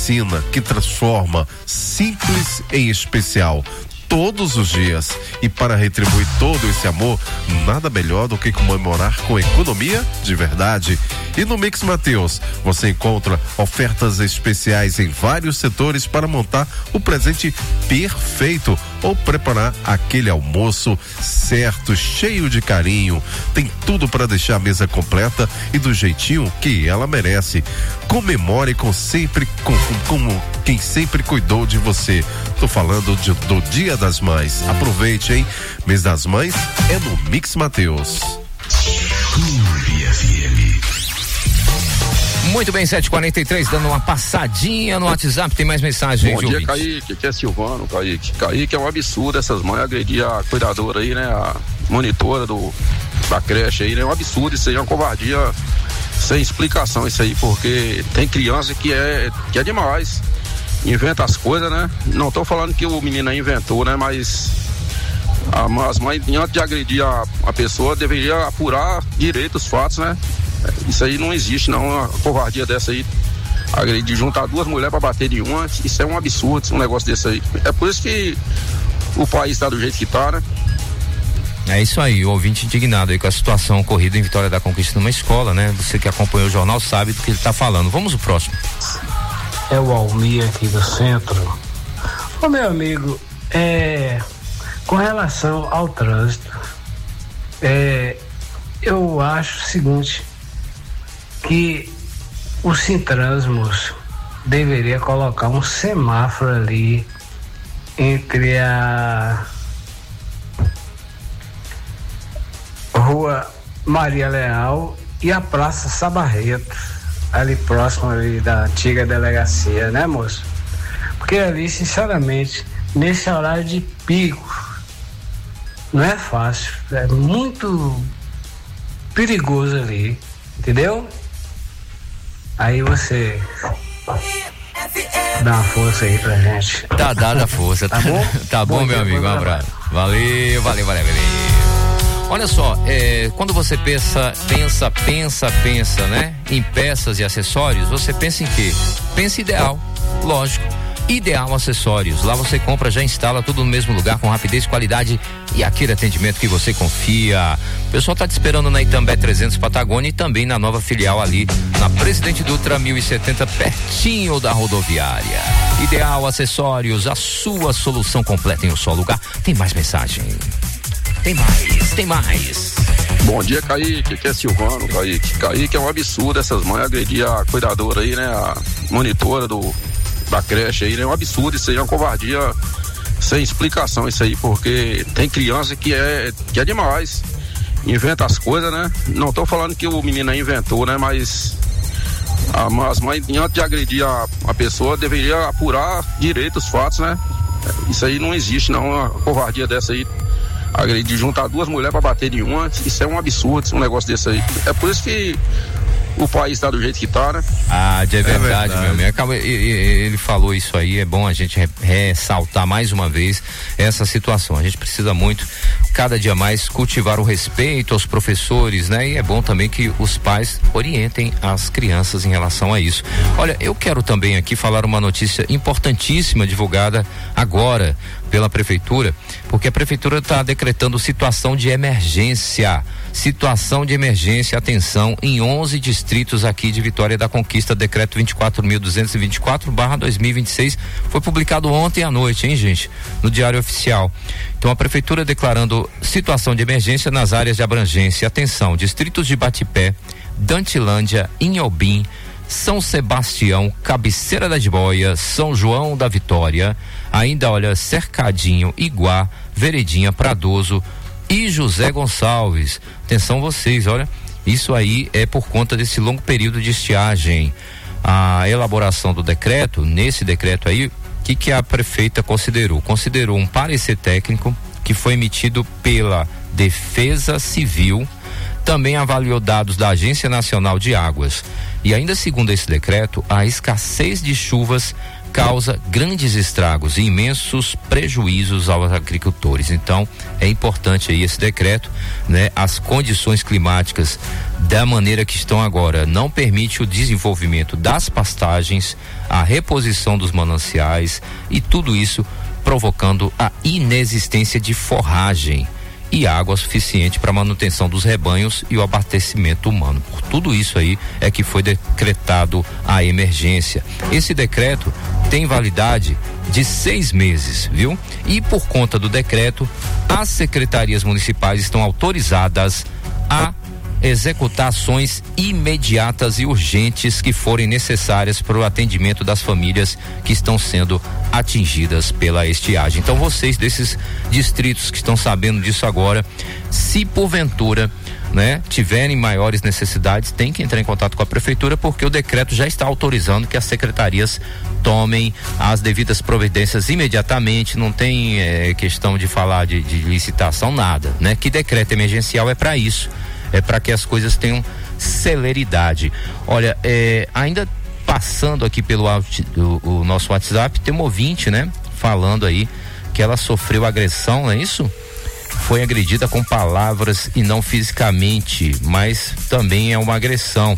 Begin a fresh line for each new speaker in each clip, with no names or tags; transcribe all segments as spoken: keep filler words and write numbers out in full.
ensina, que transforma, simples em especial, todos os dias. E para retribuir todo esse amor, nada melhor do que comemorar com economia de verdade. E no Mix Mateus, você encontra ofertas especiais em vários setores para montar o presente perfeito ou preparar aquele almoço certo, cheio de carinho. Tem tudo para deixar a mesa completa e do jeitinho que ela merece. Comemore com sempre com, com quem sempre cuidou de você. Tô falando de, do Dia das Mães. Aproveite, hein? Mês das Mães é no Mix Mateus.
Muito bem, sete e quarenta e três, dando uma passadinha no WhatsApp, tem mais mensagens.
Bom dia, ouvintes. Kaique, que é Silvano, Kaique. Kaique, é um absurdo essas mães agredir a cuidadora aí, né? A monitora do, da creche aí, né? É um absurdo, isso aí é uma covardia sem explicação, isso aí, porque tem criança que é, que é demais. Inventa as coisas, né? Não tô falando que o menino aí inventou, né? Mas a, as mães, antes de agredir a, a pessoa, deveria apurar direito os fatos, né? Isso aí não existe, não. Uma covardia dessa aí, agredir, juntar duas mulheres pra bater de uma, isso é um absurdo, um negócio desse aí. É por isso que o país tá do jeito que tá, né?
É isso aí, o ouvinte indignado aí com a situação ocorrida em Vitória da Conquista numa escola, né? Você que acompanhou o jornal sabe do que ele tá falando. Vamos ao próximo.
É o Almir aqui do centro. Ô meu amigo, é, com relação ao trânsito, é, eu acho o seguinte, que o Sintrânsmos deveria colocar um semáforo ali entre a Rua Maria Leal e a Praça Sabarreto, ali próximo ali da antiga delegacia, né, moço? Porque ali, sinceramente, nesse horário de pico, não é fácil, é muito perigoso ali, entendeu? Aí você dá uma força aí pra gente.
Tá dada a força.
Tá bom?
Tá bom, bom meu dia, amigo, um abraço. Valeu, valeu, valeu, valeu. Olha só, é, quando você pensa, pensa, pensa, pensa, né? Em peças e acessórios, você pensa em quê? Pensa ideal, lógico. Ideal Acessórios, lá você compra, já instala tudo no mesmo lugar com rapidez, qualidade e aquele atendimento que você confia. O pessoal tá te esperando na Itambé trezentos Patagônia e também na nova filial ali na Presidente Dutra mil e setenta, pertinho da rodoviária. Ideal Acessórios, a sua solução completa em um só lugar. Tem mais mensagem? Tem mais, tem mais.
Bom dia, Kaique, que é Silvano, Kaique. Kaique, é um absurdo essas mães agredir a cuidadora aí, né? A monitora do da creche aí, né? É um absurdo, isso aí é uma covardia sem explicação, isso aí, porque tem criança que é, que é demais, inventa as coisas, né? Não tô falando que o menino aí inventou, né? Mas a, as mães, antes de agredir a, a pessoa, deveria apurar direito os fatos, né? Isso aí não existe, não, uma covardia dessa aí, agredir, juntar duas mulheres pra bater de uma, isso é um absurdo, um negócio desse aí. É por isso que o país tá do jeito que tá, né?
Ah, de é verdade, é verdade. meu amigo. Ele falou isso aí, é bom a gente ressaltar mais uma vez essa situação. A gente precisa muito, cada dia mais, cultivar o respeito aos professores, né? E é bom também que os pais orientem as crianças em relação a isso. Olha, eu quero também aqui falar uma notícia importantíssima divulgada agora pela prefeitura, porque a prefeitura está decretando situação de emergência. Situação de emergência, atenção, em onze distritos aqui de Vitória da Conquista, decreto vinte e quatro mil duzentos e vinte e quatro barra dois mil e vinte e seis, foi publicado ontem à noite, hein, gente? No Diário Oficial. Então a prefeitura declarando situação de emergência nas áreas de abrangência. Atenção, distritos de Batipé, Dantilândia, Inhobim, São Sebastião, Cabeceira da Jiboia, São João da Vitória, ainda olha Cercadinho, Iguá, Veredinha, Pradoso e José Gonçalves. Atenção vocês, olha, isso aí é por conta desse longo período de estiagem. A elaboração do decreto, nesse decreto aí, o que que a prefeita considerou? Considerou um parecer técnico que foi emitido pela Defesa Civil, também avaliou dados da Agência Nacional de Águas. E ainda segundo esse decreto, a escassez de chuvas causa grandes estragos e imensos prejuízos aos agricultores. Então, é importante aí esse decreto, né? As condições climáticas da maneira que estão agora não permite o desenvolvimento das pastagens, a reposição dos mananciais e tudo isso provocando a inexistência de forragem e água suficiente para a manutenção dos rebanhos e o abastecimento humano. Por tudo isso aí é que foi decretado a emergência. Esse decreto tem validade de seis meses, viu? E por conta do decreto, as secretarias municipais estão autorizadas a executar ações imediatas e urgentes que forem necessárias para o atendimento das famílias que estão sendo atingidas pela estiagem. Então, vocês desses distritos que estão sabendo disso agora, se porventura, né, tiverem maiores necessidades, tem que entrar em contato com a prefeitura, porque o decreto já está autorizando que as secretarias tomem as devidas providências imediatamente. Não tem é, questão de falar de, de licitação, nada, né? Que decreto emergencial é para isso. É para que as coisas tenham celeridade. Olha, é, ainda passando aqui pelo o, o nosso WhatsApp, tem um ouvinte, né? Falando aí que ela sofreu agressão, não é isso? Foi agredida com palavras e não fisicamente, mas também é uma agressão.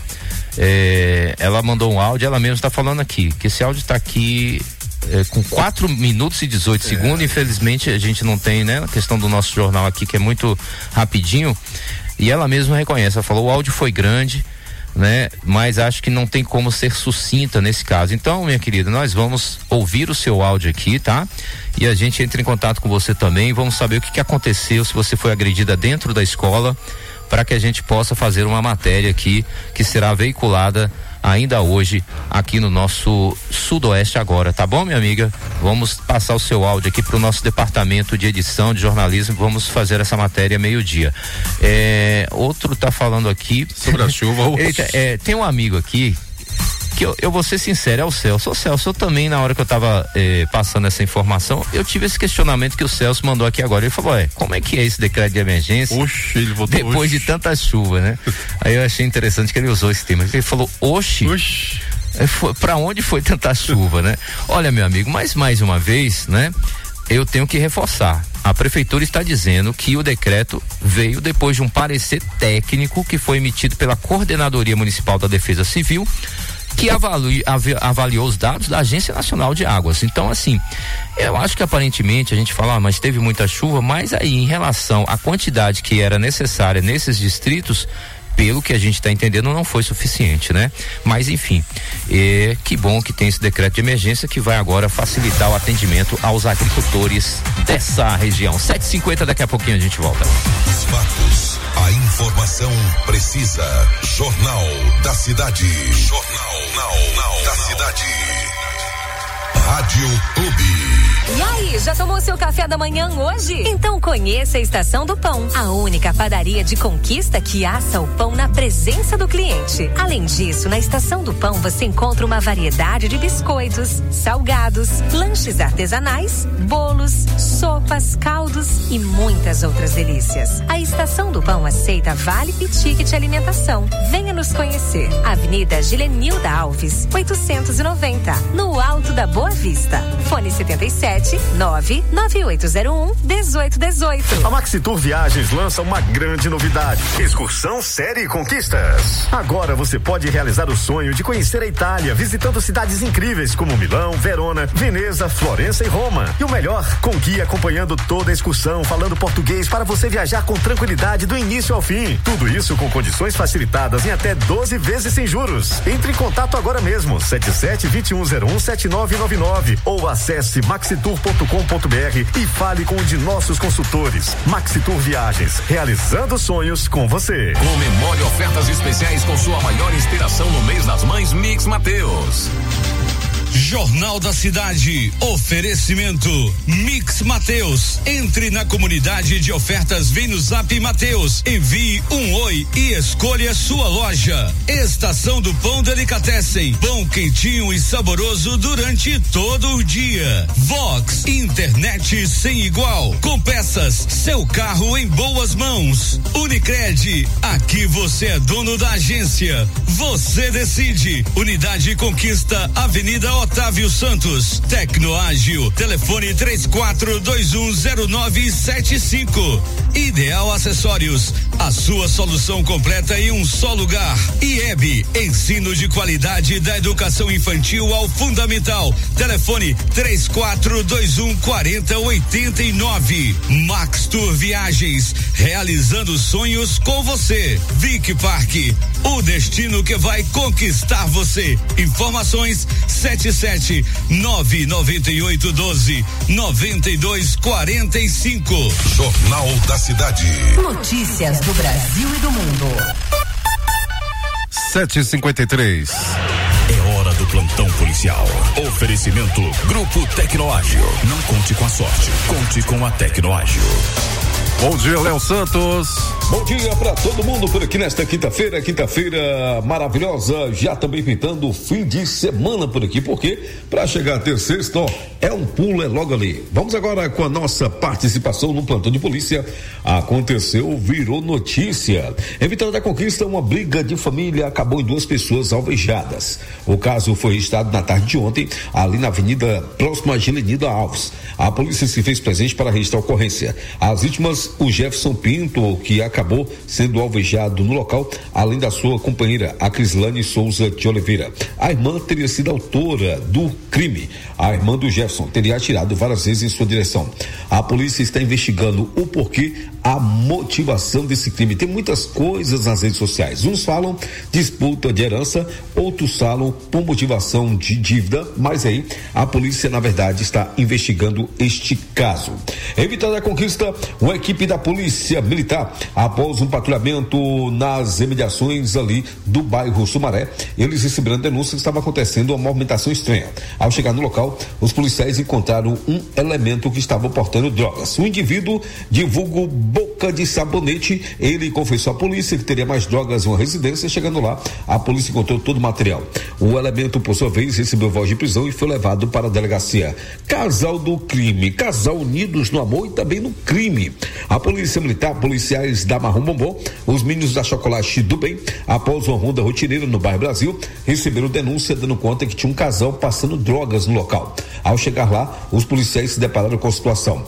É, ela mandou um áudio, ela mesma está falando aqui, que esse áudio está aqui é, com quatro minutos e dezoito é. segundos. Infelizmente a gente não tem, né? A questão do nosso jornal aqui, que é muito rapidinho. E ela mesma reconhece, ela falou, o áudio foi grande, né? Mas acho que não tem como ser sucinta nesse caso. Então, minha querida, nós vamos ouvir o seu áudio aqui, tá? E a gente entra em contato com você também, vamos saber o que que aconteceu, se você foi agredida dentro da escola, para que a gente possa fazer uma matéria aqui que será veiculada ainda hoje aqui no nosso Sudoeste Agora, tá bom, minha amiga? Vamos passar o seu áudio aqui para o nosso departamento de edição de jornalismo, vamos fazer essa matéria meio-dia. É, outro tá falando aqui
sobre a chuva.
Ele, é, tem um amigo aqui que eu, eu vou ser sincero, é o Celso. O Celso, eu também, na hora que eu tava eh, passando essa informação, eu tive esse questionamento que o Celso mandou aqui agora. Ele falou, é, como é que é esse decreto de emergência?
Oxi, ele votou
depois
oxi.
de tanta chuva, né? Aí eu achei interessante que ele usou esse termo. Ele falou, oxi.
Oxi.
Para onde foi tanta chuva, né? Olha, meu amigo, mas mais uma vez, né? Eu tenho que reforçar. A prefeitura está dizendo que o decreto veio depois de um parecer técnico que foi emitido pela Coordenadoria Municipal da Defesa Civil, que avali, av, avaliou os dados da Agência Nacional de Águas. Então, assim, eu acho que aparentemente a gente fala, ah, mas teve muita chuva, mas aí em relação à quantidade que era necessária nesses distritos, pelo que a gente está entendendo, não foi suficiente, né? Mas enfim, é, que bom que tem esse decreto de emergência que vai agora facilitar o atendimento aos agricultores dessa região. sete e cinquenta, daqui a pouquinho a gente volta.
Os fatos, a informação precisa. Jornal da Cidade. Jornal não, não, da Cidade. Rádio Clube.
E aí, já tomou seu café da manhã hoje? Então conheça a Estação do Pão, a única padaria de Conquista que assa o pão na presença do cliente. Além disso, na Estação do Pão você encontra uma variedade de biscoitos, salgados, lanches artesanais, bolos, sopas, caldos e muitas outras delícias. A Estação do Pão aceita vale e ticket alimentação. Venha nos conhecer. Avenida Gilenilda Alves, oitocentos e noventa, no Alto da Boa Vista. Fone setenta e sete, nove nove oito zero um, dezoito dezoito.
A Maxitur Viagens lança uma grande novidade: excursão série Conquistas. Agora você pode realizar o sonho de conhecer a Itália, visitando cidades incríveis como Milão, Verona, Veneza, Florença e Roma. E o melhor, com guia acompanhando toda a excursão, falando português para você viajar com tranquilidade do início ao fim. Tudo isso com condições facilitadas em até doze vezes sem juros. Entre em contato agora mesmo, sete sete, dois um zero um, sete nove nove nove, ou acesse maxitur ponto com ponto br e fale com um de nossos consultores. Maxitur Viagens, realizando sonhos com você.
Comemore ofertas especiais com sua maior inspiração no mês das mães Mix Mateus.
Jornal da Cidade. Oferecimento Mix Mateus. Entre na comunidade de ofertas, vem no Zap Mateus. Envie um oi e escolha sua loja. Estação do Pão Delicatessen. Pão quentinho e saboroso durante todo o dia. Vox, internet sem igual. Com peças, seu carro em boas mãos. Unicred, aqui você é dono da agência. Você decide. Unidade Conquista, Avenida Otávio Santos. Tecnoágil, telefone três quatro dois um zero nove sete cinco. Ideal Acessórios, a sua solução completa em um só lugar. I E B, ensino de qualidade da educação infantil ao fundamental. Telefone três quatro dois um quatro zero oito nove. Max Tour Viagens, realizando sonhos com você. Vic Parque, o destino que vai conquistar você. Informações sete sete nove nove oito doze noventa e dois quarenta e cinco.
Jornal da Cidade.
Notícias do Brasil e do mundo.
sete e cinquenta e três.
É hora do plantão policial. Oferecimento Grupo Tecnoágil. Não conte com a sorte, conte com a Tecnoágil.
Bom dia, Léo Santos.
Bom dia para todo mundo por aqui nesta quinta-feira, quinta-feira maravilhosa, já também pintando o fim de semana por aqui, porque para chegar a ter sexta, ó, é um pulo, é logo ali. Vamos agora com a nossa participação no plantão de polícia. Aconteceu, virou notícia. Em Vitória da Conquista, uma briga de família acabou em duas pessoas alvejadas. O caso foi registrado na tarde de ontem, ali na avenida próxima a Gelenida Alves. A polícia se fez presente para registrar a ocorrência. As vítimas, o Jefferson Pinto, que acabou sendo alvejado no local, além da sua companheira, a Crislane Souza de Oliveira. A irmã teria sido autora do crime. A irmã do Jefferson teria atirado várias vezes em sua direção. A polícia está investigando o porquê, a motivação desse crime. Tem muitas coisas nas redes sociais. Uns falam disputa de herança, outros falam por motivação de dívida, mas aí a polícia, na verdade, está investigando este caso. Em Vitória da Conquista, uma equipe da Polícia Militar, após um patrulhamento nas imediações ali do bairro Sumaré, eles receberam denúncia que estava acontecendo uma movimentação estranha. Ao chegar no local, os policiais encontraram um elemento que estava portando drogas. O indivíduo, de vulgo Boca de Sabonete, ele confessou à polícia que teria mais drogas em uma residência. Chegando lá, a polícia encontrou todo o material. O elemento, por sua vez, recebeu voz de prisão e foi levado para a delegacia. Casal do crime, casal unidos no amor e também no crime. A polícia militar, policiais da Marrom Bombom, os meninos da Chocolate do Bem, após uma ronda rotineira no bairro Brasil, receberam denúncia dando conta que tinha um casal passando drogas no local. Ao chegar lá, os policiais se depararam com a situação.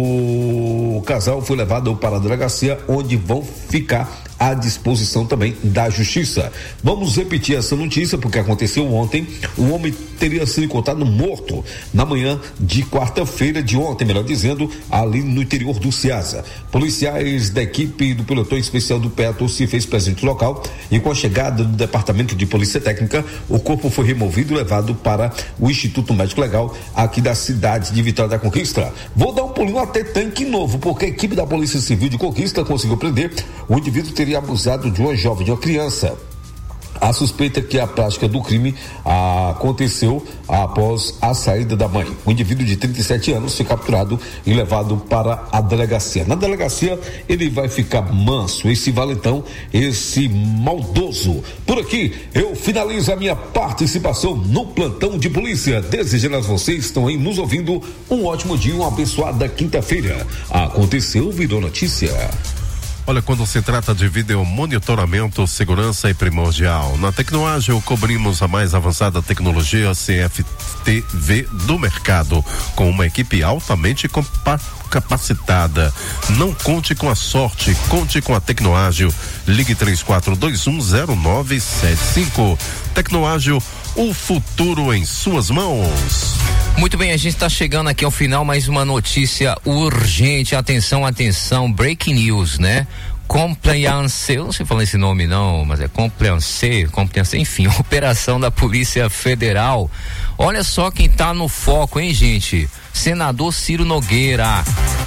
O casal foi levado para a delegacia, onde vão ficar à disposição também da justiça. Vamos repetir essa notícia porque aconteceu ontem. O homem teria sido encontrado morto na manhã de quarta-feira de ontem, melhor dizendo, ali no interior do Ceasa. Policiais da equipe do pelotão especial do Petro se fez presente no local e, com a chegada do departamento de polícia técnica, o corpo foi removido e levado para o Instituto Médico Legal aqui da cidade de Vitória da Conquista. Vou dar um pulinho até Tanque Novo, porque a equipe da Polícia Civil de Conquista conseguiu prender o indivíduo que teria abusado de uma jovem, de uma criança. A suspeita é que a prática do crime ah, aconteceu após a saída da mãe. O indivíduo de trinta e sete anos foi capturado e levado para a delegacia. Na delegacia ele vai ficar manso, esse valentão, esse maldoso. Por aqui eu finalizo a minha participação no plantão de polícia, desejando a vocês que estão aí nos ouvindo um ótimo dia, uma abençoada quinta-feira. Aconteceu, virou notícia.
Olha, quando se trata de vídeo monitoramento, segurança é primordial. Na Tecnoágil cobrimos a mais avançada tecnologia C F T V do mercado, com uma equipe altamente compa- capacitada. Não conte com a sorte, conte com a Tecnoágil. Ligue três quatro dois um zero nove sete cinco. Tecnoágil, o futuro em suas mãos.
Muito bem, a gente está chegando aqui ao final, mais uma notícia urgente. Atenção, atenção, breaking news, né? Compliance, eu não sei falar esse nome não, mas é compliance, compliance, enfim, operação da Polícia Federal. Olha só quem tá no foco, hein, gente? Senador Ciro Nogueira.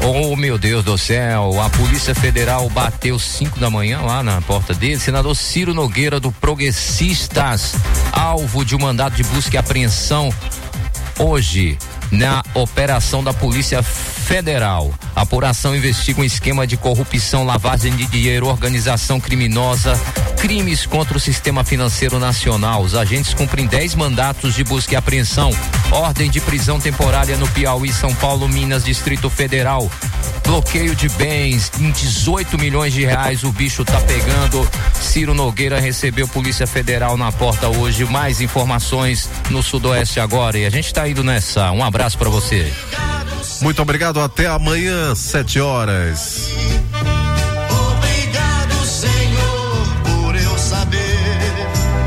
Oh, meu Deus do céu, a Polícia Federal bateu cinco da manhã lá na porta dele. Senador Ciro Nogueira, do Progressistas, alvo de um mandado de busca e apreensão hoje na operação da Polícia Federal. A apuração investiga um esquema de corrupção, lavagem de dinheiro, organização criminosa, crimes contra o sistema financeiro nacional. Os agentes cumprem dez mandatos de busca e apreensão, ordem de prisão temporária no Piauí, São Paulo, Minas, Distrito Federal. Bloqueio de bens em dezoito milhões de reais, o bicho tá pegando. Ciro Nogueira recebeu Polícia Federal na porta hoje. Mais informações no Sudoeste agora, e a gente tá indo nessa. Um abraço pra você.
Muito obrigado, até amanhã, sete horas.
Obrigado, Senhor, por eu saber.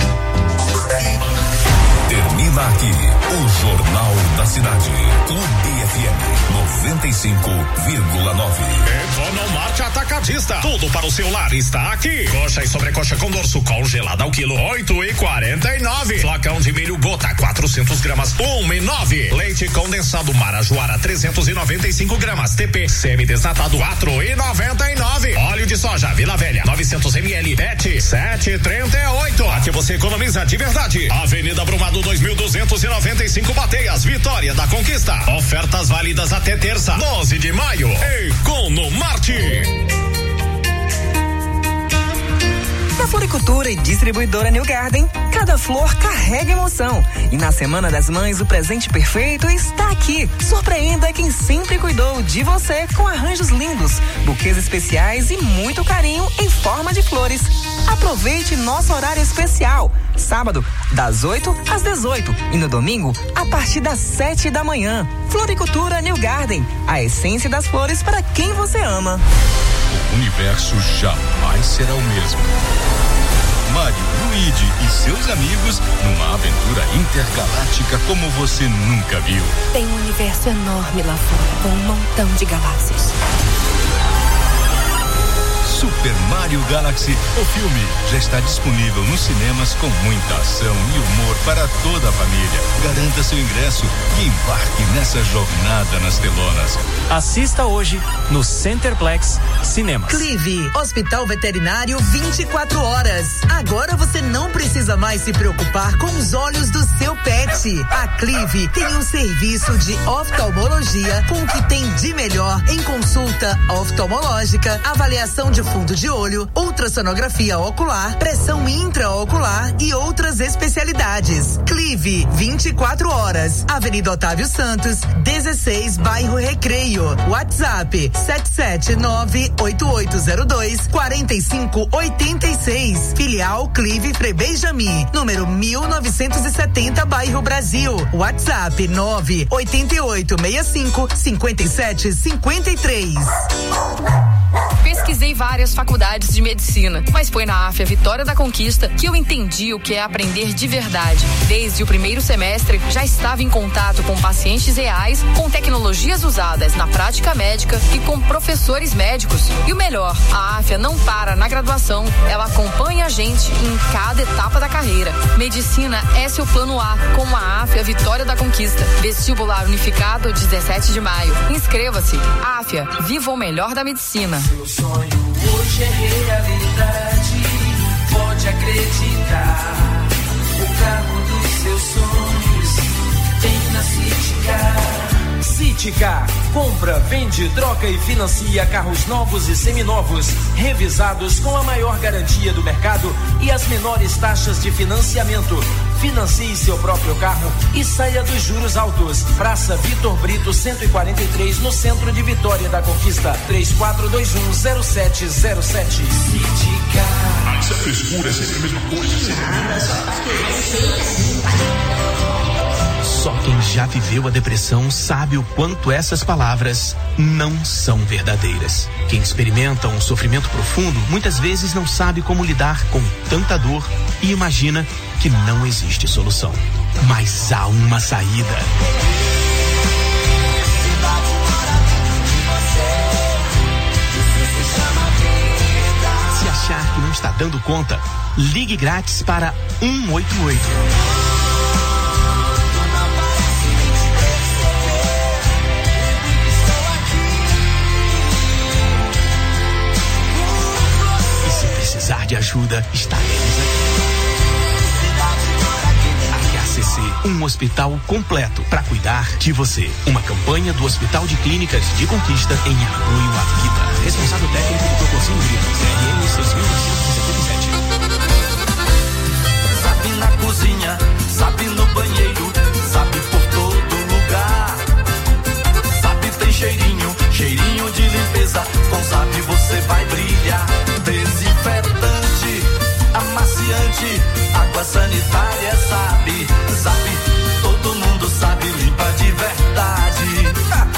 Termina aqui o Jornal da Cidade. Clube F M noventa e cinco vírgula nove.
Economarte Atacadista. Tudo para o seu lar está aqui. Coxa e sobrecoxa com dorso congelada ao quilo oito e quarenta e nove. Flacão de milho gota quatrocentos gramas um e nove. Leite condensado Marajoara trezentos e noventa e cinco gramas. T P semi-desnatado quatro e noventa e nove. Óleo de soja Vila Velha novecentos mililitros P E T sete e trinta e oito. Aqui você economiza de verdade. Avenida Brumado dois mil duzentos e noventa e cinco Bateias, Vitória da Conquista. Ofertas válidas até terça, doze de maio. Economarte.
Na Floricultura e Distribuidora New Garden, cada flor carrega emoção. E na Semana das Mães, o presente perfeito está aqui. Surpreenda quem sempre cuidou de você com arranjos lindos, buquês especiais e muito carinho em forma de flores. Aproveite nosso horário especial. Sábado, das oito às dezoito. E no domingo, a partir das sete da manhã. Floricultura New Garden. A essência das flores para quem você ama.
O universo jamais será o mesmo. Mario, Luigi e seus amigos numa aventura intergaláctica como você nunca viu.
Tem um universo enorme lá fora, com um montão de galáxias.
Super Mario Galaxy, o filme, já está disponível nos cinemas com muita ação e humor para toda a família. Garanta seu ingresso e embarque nessa jornada nas telonas.
Assista hoje no Centerplex Cinemas.
Clive, Hospital Veterinário vinte e quatro horas. Agora você não precisa mais se preocupar com os olhos do seu pet. A Clive tem um serviço de oftalmologia com o que tem de melhor em consulta oftalmológica, avaliação de fundo de olho, ultrassonografia ocular, pressão intraocular e outras especialidades. Clive, vinte e quatro horas. Avenida Otávio Santos, dezesseis, bairro Recreio. WhatsApp sete sete nove oito oito zero dois quatro cinco oito seis. Filial Clive Frei Benjamin, número mil novecentos e setenta, bairro Brasil. WhatsApp nove oito oito seis cinco cinco sete cinco três.
Pesquisei várias faculdades de medicina, mas foi na AFIA Vitória da Conquista que eu entendi o que é aprender de verdade. Desde o primeiro semestre, já estava em contato com pacientes reais, com tecnologias usadas na prática médica e com professores médicos. E o melhor, a AFIA não para na graduação, ela acompanha a gente em cada etapa da carreira. Medicina é seu plano A, com a AFIA Vitória da Conquista. Vestibular unificado, dezessete de maio. Inscreva-se. AFIA, viva o melhor da medicina.
Seu sonho hoje é realidade, pode acreditar. O carro dos seus sonhos tem na Citicar.
Citicar, compra, vende, troca e financia carros novos e seminovos, revisados com a maior garantia do mercado e as menores taxas de financiamento. Financie seu próprio carro e saia dos juros altos. Praça Vitor Brito cento e quarenta e três, no centro de Vitória da Conquista. três quatro dois um zero sete zero sete.
Citicar.
Essa frescura é sempre a mesma coisa.
Só quem já viveu a depressão sabe o quanto essas palavras não são verdadeiras. Quem experimenta um sofrimento profundo muitas vezes não sabe como lidar com tanta dor e imagina que não existe solução. Mas há uma saída. Se achar que não está dando conta, ligue grátis para um oito oito. ajuda, estaremos aqui. H C C, um hospital completo para cuidar de você. Uma campanha do Hospital de Clínicas de Conquista em apoio à vida. Responsável técnico do Proporcinho Grito, C R M seis mil novecentos e setenta e sete.
Sabe na cozinha, sabe no banheiro, sabe por todo lugar. Sabe tem cheirinho, cheirinho de limpeza. Com Sabe você vai brilhar. Desinfetante, amaciante, água sanitária, sabe, sabe, todo mundo sabe, limpa de verdade.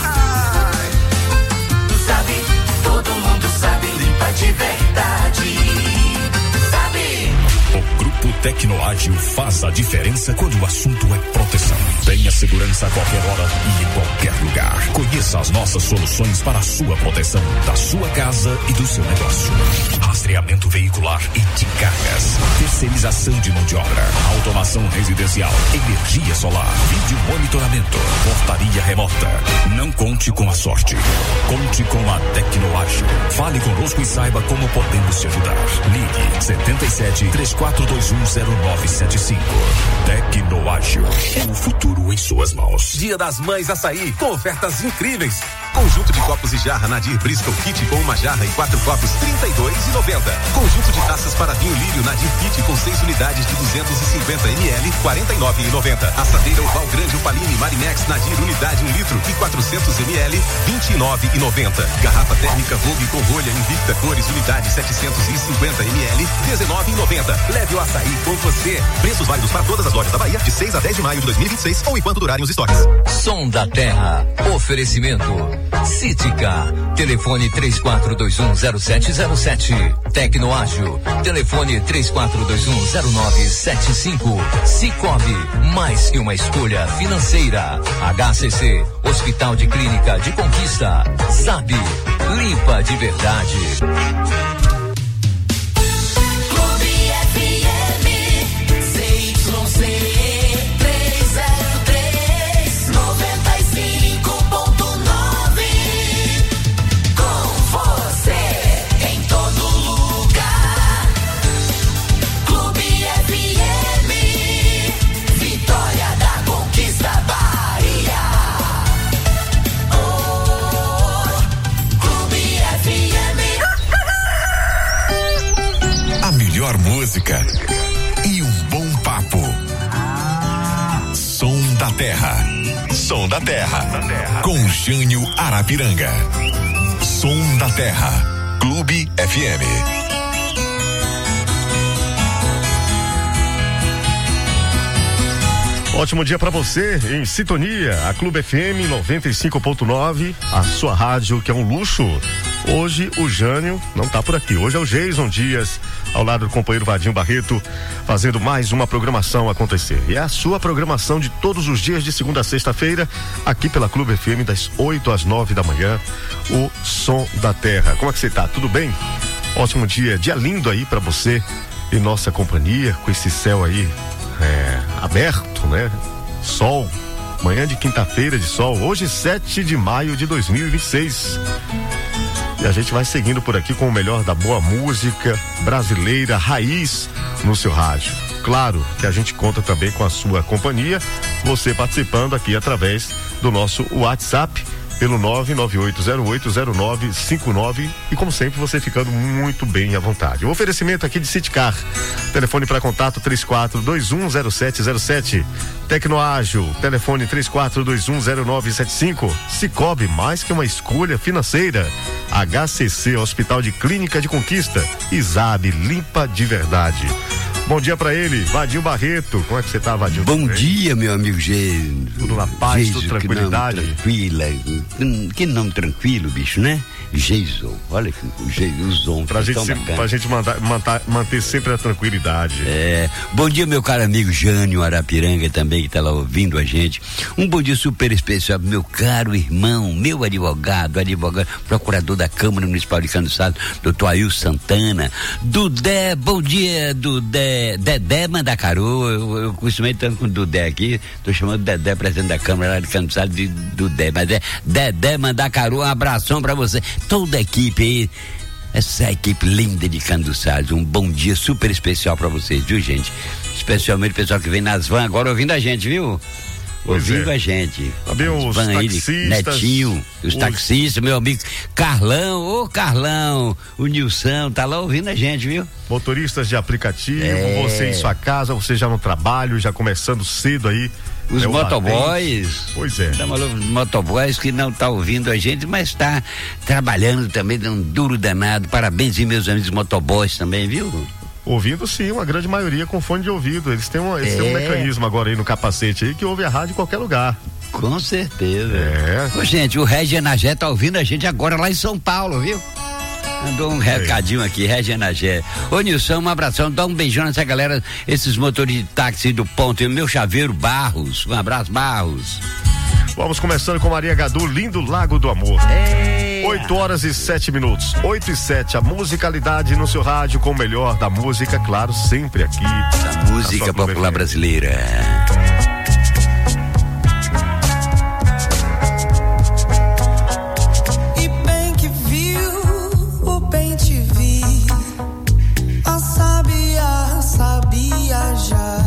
Sabe, todo mundo sabe, limpa de verdade. Sabe.
O Grupo Tecnoágil faz a diferença quando o assunto é proteção. Tenha segurança a qualquer hora e em qualquer lugar. Conheça as nossas soluções para a sua proteção, da sua casa e do seu negócio. Rastreamento veicular e de cargas, terceirização de mão de obra, automação residencial, energia solar, vídeo monitoramento, portaria remota. Não conte com a sorte, conte com a Tecnoágil. Fale conosco e saiba como podemos te ajudar. Ligue setenta e sete, três quatro dois um, zero nove sete cinco. Tecnoágil, o futuro em suas mãos.
Dia das Mães Açaí, com ofertas incríveis. Conjunto de copos e jarra Nadir Bristol Kit com uma jarra e quatro copos, trinta e dois reais e noventa centavos. Conjunto de taças para vinho Lírio Nadir Kit com seis unidades de duzentos e cinquenta mililitros, quarenta e nove reais e noventa centavos. Assadeira Oval Grande Opaline Marinex Nadir unidade um litro e quatrocentos mililitros, vinte e nove reais e noventa centavos. Garrafa térmica Vogue com rolha Invicta Cores unidade setecentos e cinquenta mililitros, dezenove reais e noventa centavos. Leve o açaí com você. Preços válidos para todas as lojas da Bahia de seis a dez de maio de dois mil e vinte e seis ou enquanto durarem os estoques.
Som da Terra. Oferecimento Cítica. Telefone três quatro dois um zero sete zero sete. Tecnoágil. Telefone três quatro dois um zero nove sete cinco. Cicobi. Mais que uma escolha financeira. H C C. Hospital de Clínica de Conquista. Sabe. Limpa de verdade.
Música e um bom papo. Som da Terra. Som da Terra. Com Jânio Arapiranga. Som da Terra. Clube F M.
Ótimo dia para você, em sintonia, a Clube F M noventa e cinco ponto nove, a sua rádio que é um luxo. Hoje o Jânio não tá por aqui, hoje é o Jason Dias, ao lado do companheiro Vadinho Barreto, fazendo mais uma programação acontecer. E é a sua programação de todos os dias, de segunda a sexta-feira, aqui pela Clube F M, das oito às nove da manhã, o Som da Terra. Como é que você tá? Tudo bem? Ótimo dia, dia lindo aí para você e nossa companhia, com esse céu aí É, aberto, né? Sol, manhã de quinta-feira de sol, hoje sete de maio de dois mil e vinte e seis. E a gente vai seguindo por aqui com o melhor da boa música brasileira, raiz, no seu rádio. Claro que a gente conta também com a sua companhia, você participando aqui através do nosso WhatsApp, pelo nove nove oito zero oito zero nove cinco nove, e como sempre você ficando muito bem à vontade. O oferecimento aqui de Citicar, telefone para contato três quatro dois um zero sete zero sete. Tecnoágil, telefone três quatro dois um zero nove sete cinco. Cicobi, mais que uma escolha financeira. H C C, Hospital de Clínica de Conquista. Isab, limpa de verdade. Bom dia pra ele, Vadinho Barreto. Como é que você tá, Vadinho?
Bom dia, meu amigo Gê.
Tudo na paz,
Geiso,
tudo tranquilidade.
Que nome tranquila. Que nome tranquilo, bicho, né? Geiso. Olha que o Geiso.
Pra gente, sempre, pra gente mandar, manter, manter sempre a tranquilidade.
É. Bom dia, meu caro amigo Jânio Arapiranga também, que tá lá ouvindo a gente. Um bom dia super especial pro meu caro irmão, meu advogado, advogado, procurador da Câmara Municipal de Canduçado, doutor Ailson Santana. Dudé, bom dia, Dudé. Dedé Mandacaru, eu, eu costumei tanto com o Dudé aqui, tô chamando Dedé, presidente da Câmara lá de Canduçado, de Dudé, mas é Dedé Mandacaru, um abração pra você, toda a equipe aí, essa equipe linda de Canduçados. Um bom dia super especial pra vocês, viu, gente? Especialmente o pessoal que vem nas vans agora ouvindo a gente, viu?
Pois
ouvindo
é.
a gente.
Também os
Van aí,
taxistas,
Netinho, os,
os
taxistas, meu amigo Carlão, ô Carlão, o Nilson, tá lá ouvindo a gente, viu?
Motoristas de aplicativo,
É.
você em sua casa, você já no trabalho, já começando cedo aí.
Os
é o
motoboys.
latente. Pois é.
Tá maluco, os motoboys que não tá ouvindo a gente, mas tá trabalhando também, dando um duro danado. Parabéns, e meus amigos motoboys também, viu?
Ouvindo sim, uma grande maioria com fone de ouvido. Eles têm, uma, eles têm um
É.
mecanismo agora aí no capacete aí que ouve a rádio em qualquer lugar.
Com certeza.
É.
Ô, gente, o Regenagé tá ouvindo a gente agora lá em São Paulo, viu? Mandou um recadinho aqui, Regenagé. Ô Nilson, um abração, dá um beijão nessa galera, esses motoristas de táxi do ponto, e o meu chaveiro Barros, um abraço, Barros.
Vamos começando com Maria Gadu, Lindo Lago do Amor. oito horas e sete minutos. oito e sete, a musicalidade no seu rádio com o melhor da música, claro, sempre aqui.
Da música popular brasileira.
E bem que viu, o bem te vi. A sabia, sabia já.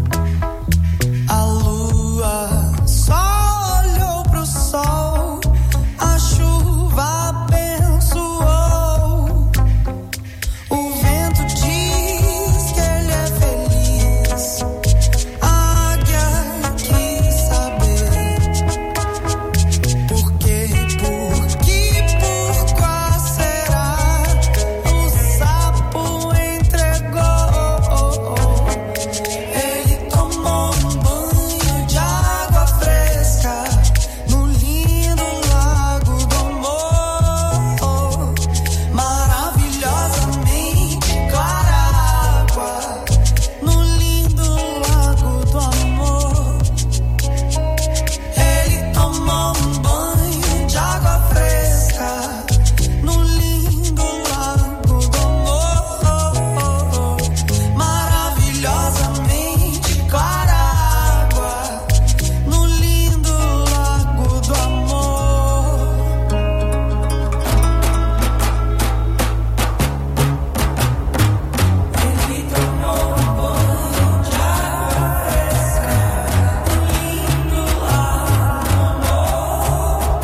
A lua só olhou pro sol. A chuva abençoou. O vento diz que ele é feliz. A águia quis saber por quê, por que, por qual será. O sapo entregou. Ele tomou um banho de água fresca no lindo lago do amor. Maravilhosamente clara água no lindo lago do amor. Ele tomou um banho de água fresca no lindo lago do amor. Maravilhosamente clara água no lindo lago do amor. Ele tomou um banho de água fresca no lindo lago do amor.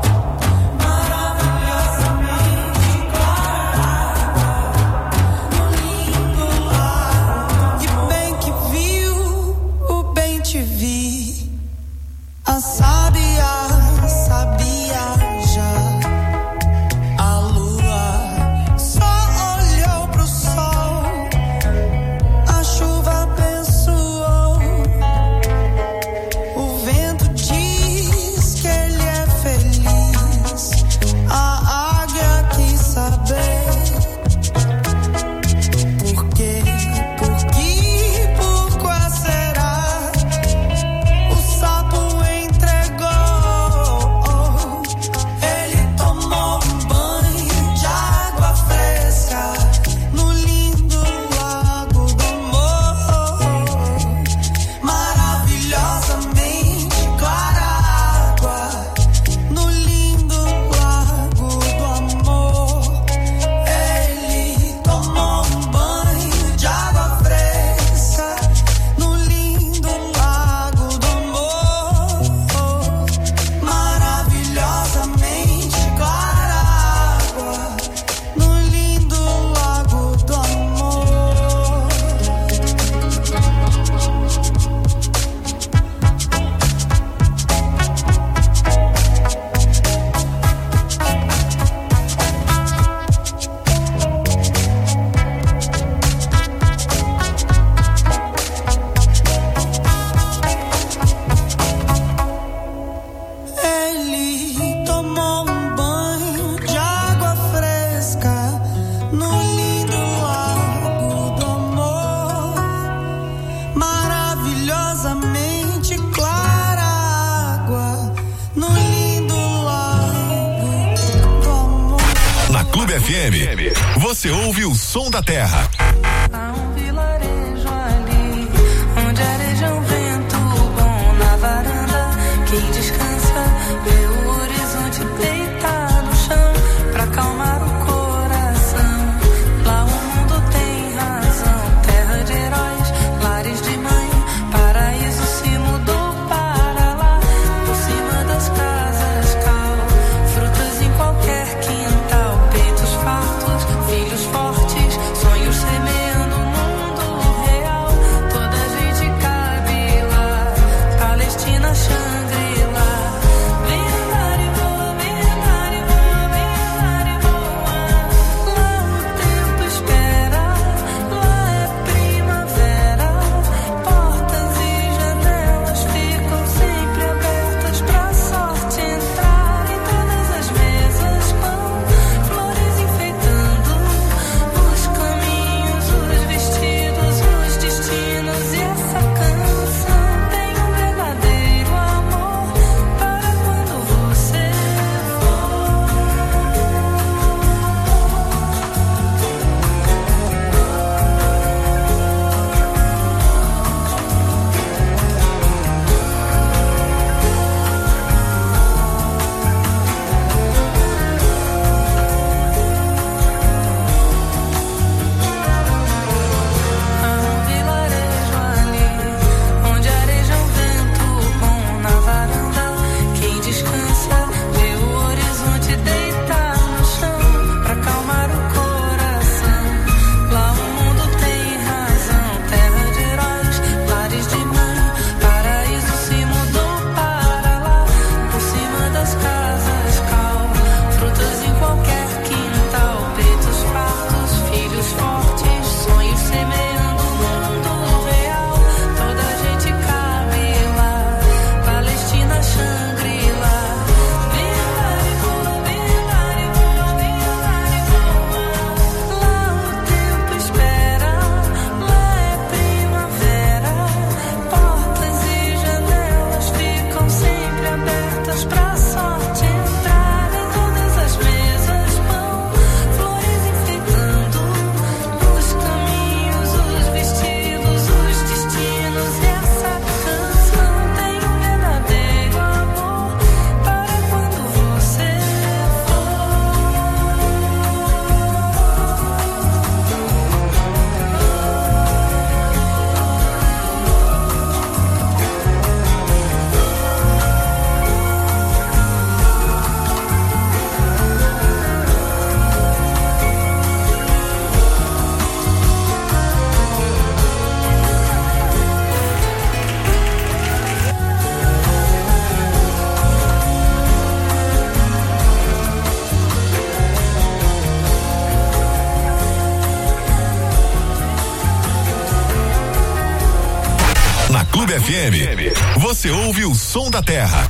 Maravilhosamente clara água no lindo lago. E bem que viu, o bem te vi. A sábia sabia já. A lua só olhou pro sol. A chuva abençoou. O vento diz que ele é feliz. A águia quis saber por quê, por que, por qual será. O sapo entregou. Ele tomou um banho de água fresca no lindo lago do amor. Maravilhosamente clara água no lindo lago do amor. Ele tomou um banho de água fresca no lindo lago do amor. Maravilhosamente clara água no lindo lago do amor. Ele tomou um banho de água fresca no lindo lago do amor. Maravilhosamente clara água no lindo lago do amor.
Na Clube F M, você ouve o som da terra.
Há um vilarejo ali, onde areja um vento bom na varanda. Quem descansa vê o horizonte deitar no chão pra acalmar o coração.
F M, você ouve o som da terra.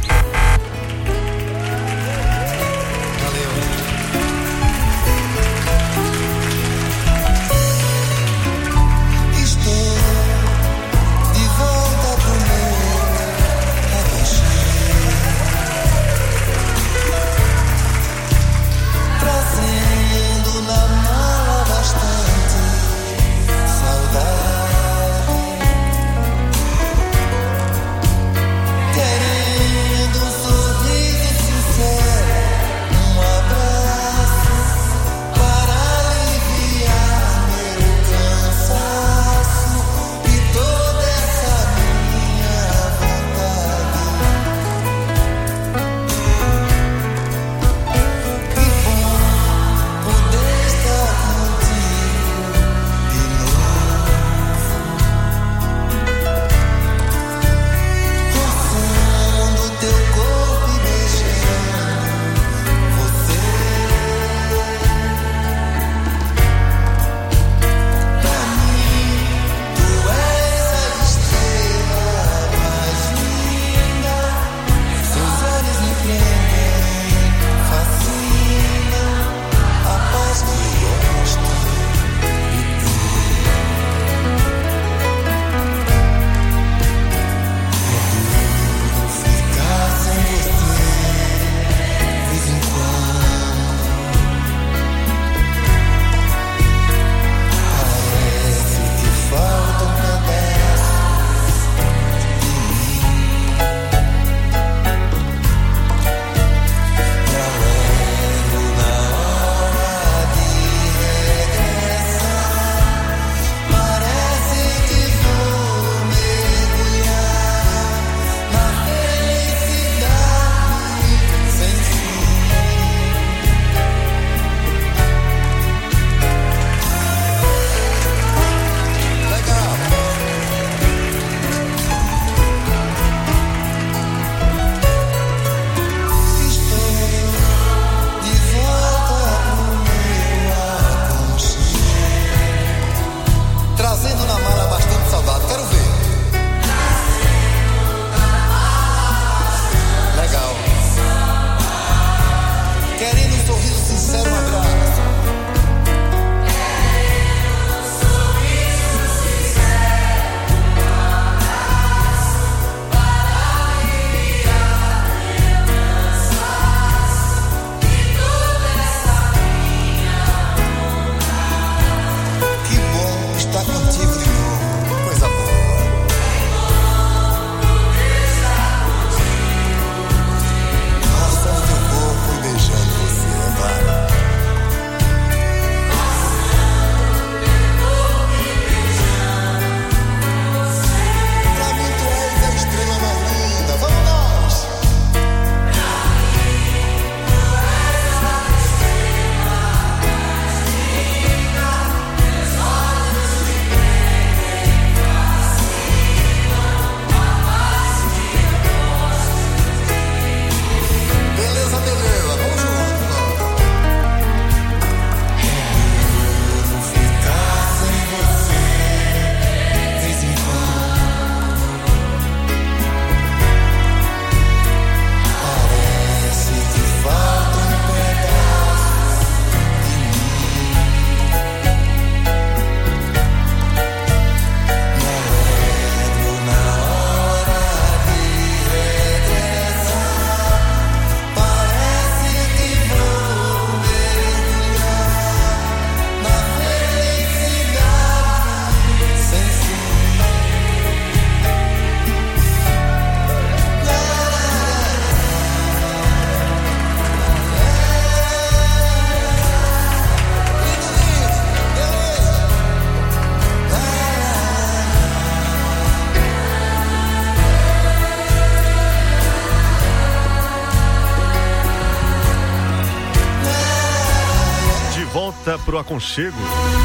Volta pro Aconchego.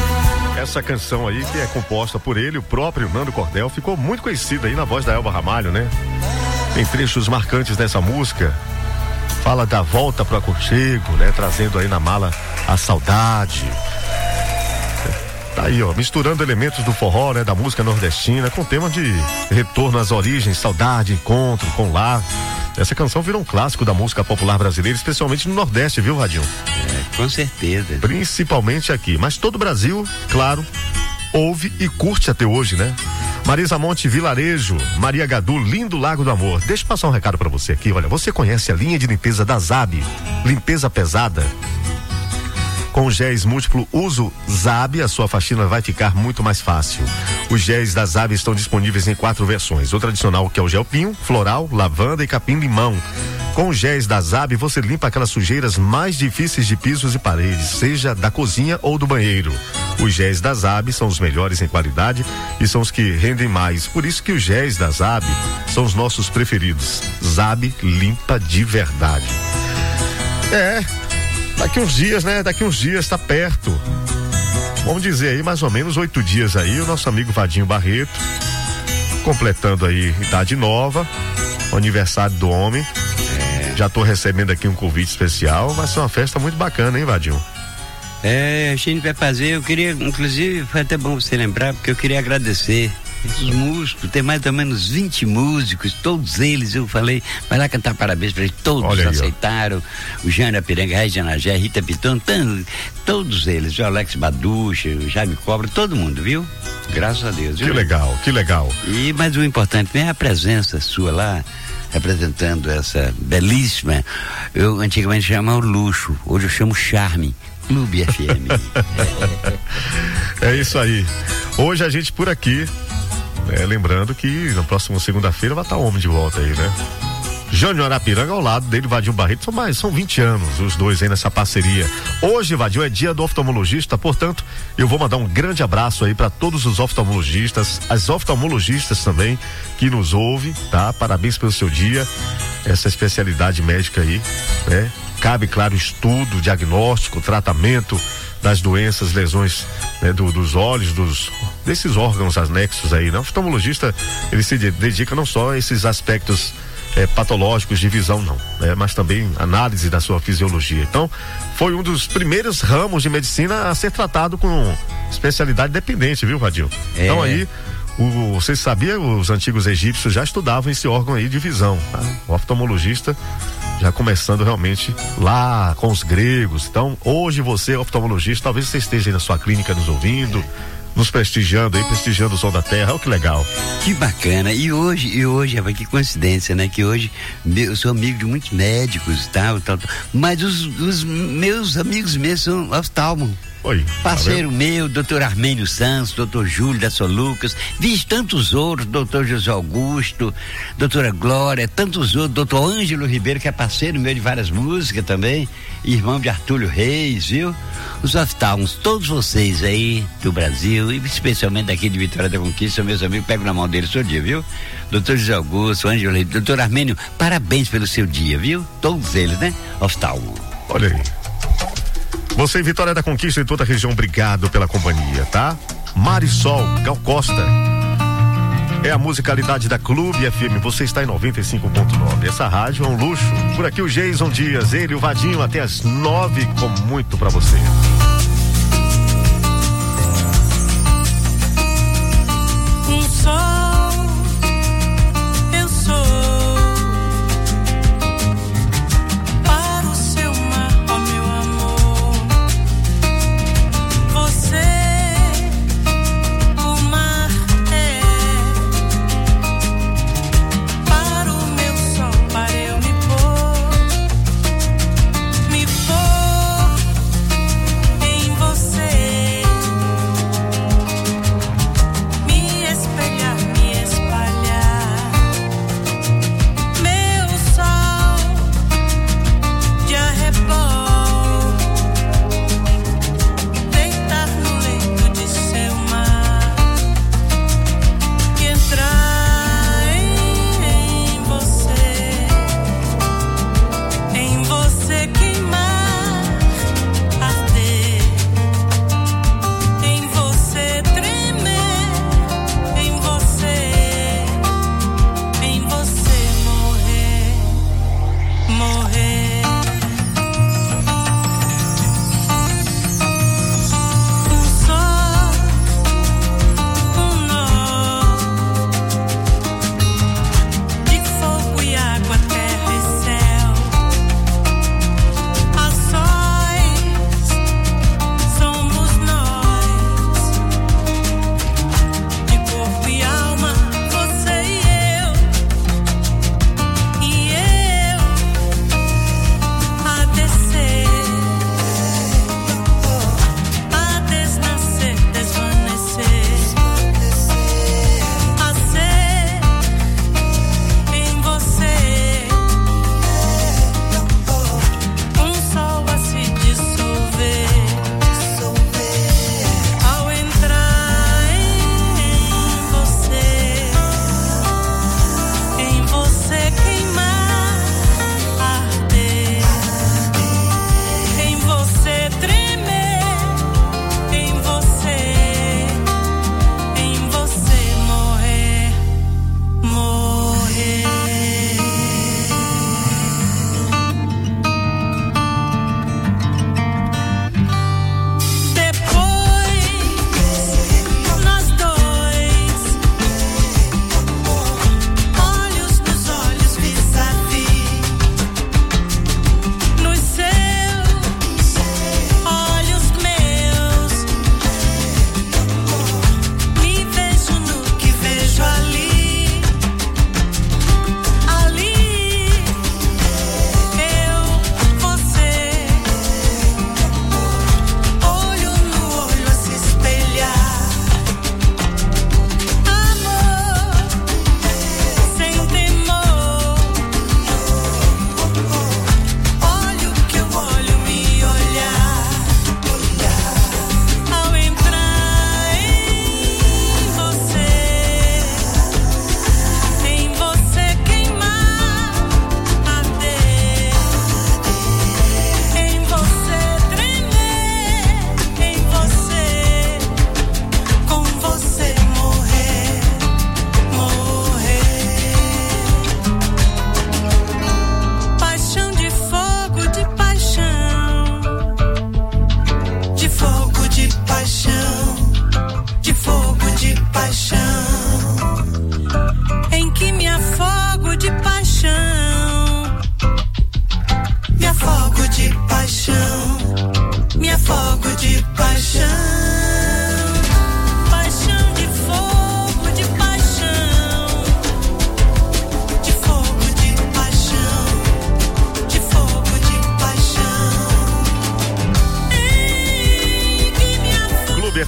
Essa canção aí, que é composta por ele, o próprio Nando Cordel, ficou muito conhecida aí na voz da Elba Ramalho, né? Tem trechos marcantes dessa música. Fala da volta pro aconchego, né? Trazendo aí na mala a saudade.
Tá aí, ó, misturando elementos do forró, né, da música nordestina, com tema de retorno às origens, saudade, encontro com lar. Essa canção virou um clássico da música popular brasileira, especialmente no Nordeste, viu, Vadinho?
É, com certeza.
Principalmente aqui, mas todo o Brasil, claro, ouve e curte até hoje, né? Marisa Monte, Vilarejo, Maria Gadu, lindo Lago do Amor. Deixa eu passar um recado pra você aqui, olha, você conhece a linha de limpeza da Zab, limpeza pesada? Com géis múltiplo uso Zab, a sua faxina vai ficar muito mais fácil. Os géis da Zab estão disponíveis em quatro versões. O tradicional, que é o gel pinho, floral, lavanda e capim-limão. Com os géis da Zab, você limpa aquelas sujeiras mais difíceis de pisos e paredes, seja da cozinha ou do banheiro. Os géis da Zab são os melhores em qualidade e são os que rendem mais. Por isso que os géis da Zab são os nossos preferidos. Zab limpa de verdade. É... Daqui uns dias, né? Daqui uns dias, tá perto. Vamos dizer aí, mais ou menos oito dias aí, o nosso amigo Vadinho Barreto, completando aí idade nova, o aniversário do homem. É. Já tô recebendo aqui um convite especial, vai ser uma festa muito bacana, hein, Vadinho?
É, a gente vai fazer, eu queria, inclusive, foi até bom você lembrar, porque eu queria agradecer os músicos, tem mais ou menos vinte músicos, todos eles, eu falei, vai lá cantar parabéns para eles, todos aí, aceitaram, ó. O Jânio Apiranga, Regina Gé, Rita Piton, tam, todos eles, o Alex Baducha, o Jaime Cobra, todo mundo, viu? Graças a Deus.
Que
viu?
legal, que legal.
E, mas o importante mesmo é a presença sua lá, representando essa belíssima, eu antigamente chamava o luxo, hoje eu chamo charme, Clube F M.
É isso aí. Hoje a gente por aqui, é, lembrando que na próxima segunda-feira vai estar o homem de volta aí, né? Jânio Arapiranga ao lado dele, Vadinho Barreto, são mais, são vinte anos os dois aí nessa parceria. Hoje, Vadinho, é dia do oftalmologista, portanto, eu vou mandar um grande abraço aí para todos os oftalmologistas, as oftalmologistas também que nos ouvem, tá? Parabéns pelo seu dia, essa especialidade médica aí, né? Cabe, claro, estudo, diagnóstico, tratamento das doenças, lesões, né, do, dos olhos, dos desses órgãos anexos aí, né? O oftalmologista, ele se dedica não só a esses aspectos é, patológicos de visão, não, né? Mas também análise da sua fisiologia. Então, foi um dos primeiros ramos de medicina a ser tratado com especialidade dependente, viu, Vadinho? É. Então aí, o, você sabia, os antigos egípcios já estudavam esse órgão aí de visão, tá? O oftalmologista já começando realmente lá com os gregos. Então, hoje você, oftalmologista, talvez você esteja aí na sua clínica nos ouvindo, nos prestigiando aí, prestigiando o Som da Terra. Olha que legal.
Que bacana. E hoje, e hoje, que coincidência, né? Que hoje eu sou amigo de muitos médicos e tal, tal, tal, mas os, os meus amigos mesmo são oftalmos.
Oi,
parceiro
tá
meu, doutor Armênio Santos, doutor Júlio da Solucas, vi tantos outros, doutor José Augusto, doutora Glória, tantos outros, doutor Ângelo Ribeiro, que é parceiro meu de várias músicas também, irmão de Artúlio Reis, viu? Os oftalmos, todos vocês aí do Brasil, e especialmente daqui de Vitória da Conquista, meus amigos, pego na mão deles todo dia, viu? Doutor José Augusto, Ângelo Ribeiro, doutor Armênio, parabéns pelo seu dia, viu? Todos eles, né? Oftalmo.
Olha aí. Você em Vitória da Conquista e toda a região, obrigado pela companhia, tá? Marisol, Gal Costa. É a musicalidade da Clube F M. Você está em noventa e cinco ponto nove. Essa rádio é um luxo. Por aqui o Jason Dias, ele, o Vadinho, até as nove, com muito pra você.
Um sol, eu sou. Um sol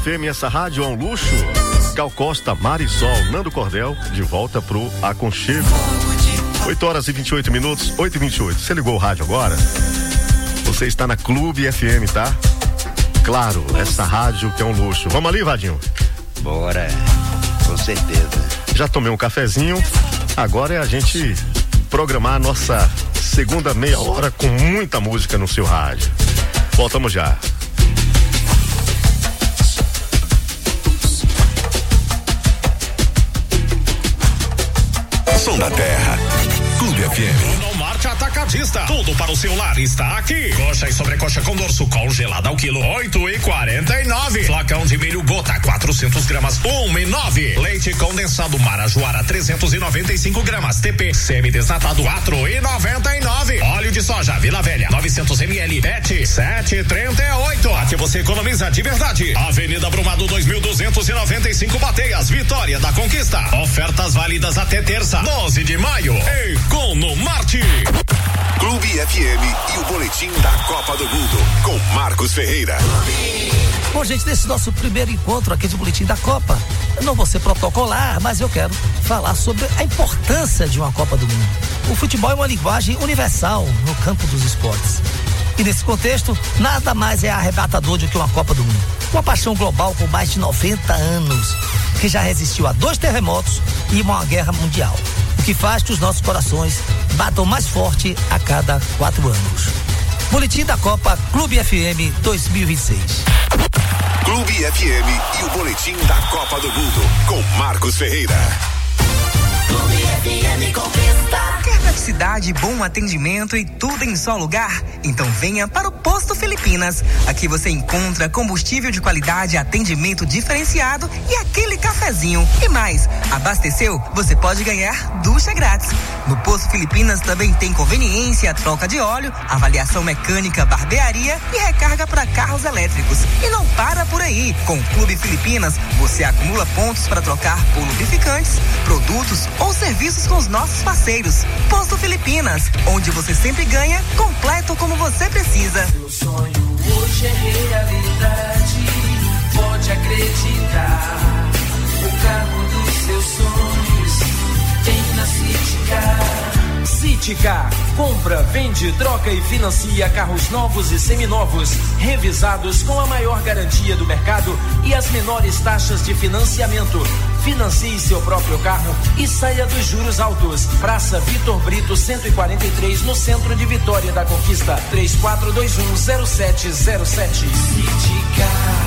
F M, essa rádio é um luxo. Gal Costa, Marisol, Nando Cordel, de volta pro aconchego. oito horas e vinte e oito minutos, oito e vinte e oito. Você ligou o rádio agora? Você está na Clube F M, tá? Claro, essa rádio que é um luxo. Vamos ali, Vadinho?
Bora, com certeza.
Já tomei um cafezinho, agora é a gente programar a nossa segunda meia hora com muita música no seu rádio. Voltamos já.
Som da Terra, Clube F M.
Norte Atacadista, tudo para o seu lar está aqui. Coxa e sobrecoxa com dorso congelada ao quilo oito e quarenta e nove. Flacão de milho gota quatrocentos gramas um e nove. Leite condensado Marajoara trezentos e noventa e cinco gramas. T P semi-desnatado quatro e noventa e nove. Óleo de soja Vila Velha novecentos mililitros P E T sete e trinta e oito. Aqui você economiza de verdade. Avenida Brumado dois mil duzentos e noventa e cinco Bateias, Vitória da Conquista. Ofertas válidas até terça, doze de maio. Economarte.
Clube F M e o boletim da Copa do Mundo com Marcos Ferreira.
Bom, gente, nesse nosso primeiro encontro aqui de boletim da Copa, eu não vou ser protocolar, mas eu quero falar sobre a importância de uma Copa do Mundo. O futebol é uma linguagem universal no campo dos esportes. E nesse contexto, nada mais é arrebatador do que uma Copa do Mundo. Uma paixão global com mais de noventa anos, que já resistiu a dois terremotos e uma guerra mundial. O que faz que os nossos corações batam mais forte a cada quatro anos. Boletim da Copa Clube F M dois mil e vinte e seis.
Clube F M e o boletim da Copa do Mundo com Marcos Ferreira.
Clube F M Conquista. Quer praticidade, bom atendimento e tudo em só lugar? Então venha para o Posto Filipinas. Aqui você encontra combustível de qualidade, atendimento diferenciado e aquele cafezinho. E mais, abasteceu? Você pode ganhar ducha grátis. No Posto Filipinas também tem conveniência, troca de óleo, avaliação mecânica, barbearia e recarga para carros elétricos. E não para por aí. Com o Clube Filipinas, você acumula pontos para trocar por lubrificantes, produtos ou serviços com os nossos parceiros. Posto Filipinas, onde você sempre ganha, completo como você precisa.
Seu sonho hoje é realidade, pode acreditar. O carro dos seus sonhos tem na Citicar.
Citicar, compra, vende, troca e financia carros novos e seminovos, revisados com a maior garantia do mercado e as menores taxas de financiamento. Financie seu próprio carro e saia dos juros altos. Praça Vitor Brito cento e quarenta e três, no centro de Vitória da Conquista. três quatro dois um zero sete zero sete.
Citicar.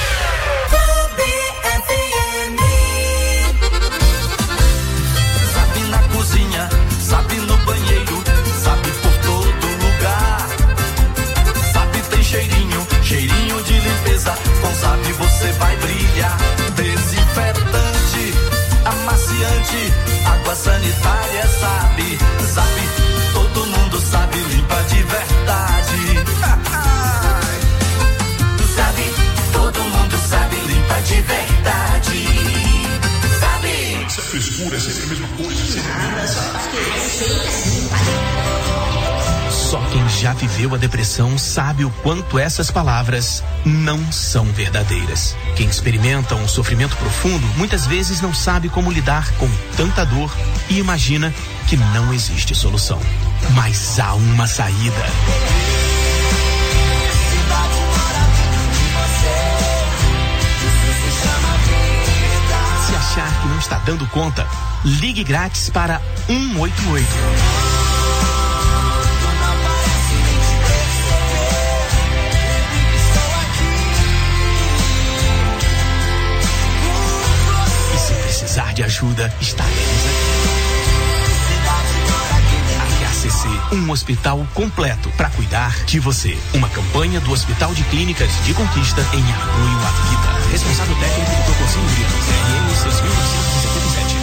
Sabe na cozinha, sabe no banheiro, sabe por todo lugar. Sabe tem cheirinho, cheirinho de limpeza. Com Sabe você vai brilhar. Desinfetante, amaciante, água sanitária, sabe. Sabe, todo mundo sabe, limpa de verdade. Sabe, todo mundo sabe, limpa de verdade. Sabe.
Essa frescura é sempre a mesma coisa.
Nada, só
Só quem já viveu a depressão sabe o quanto essas palavras não são verdadeiras. Quem experimenta um sofrimento profundo muitas vezes não sabe como lidar com tanta dor e imagina que não existe solução. Mas há uma saída. Se achar que não está dando conta, ligue grátis para um oito oito. Precisar de ajuda, estaremos aqui. H C C, um hospital completo para cuidar de você. Uma campanha do Hospital de Clínicas de Conquista em apoio à vida. Responsável técnico do Proporcinho Brito, C R M seis mil novecentos e setenta e sete.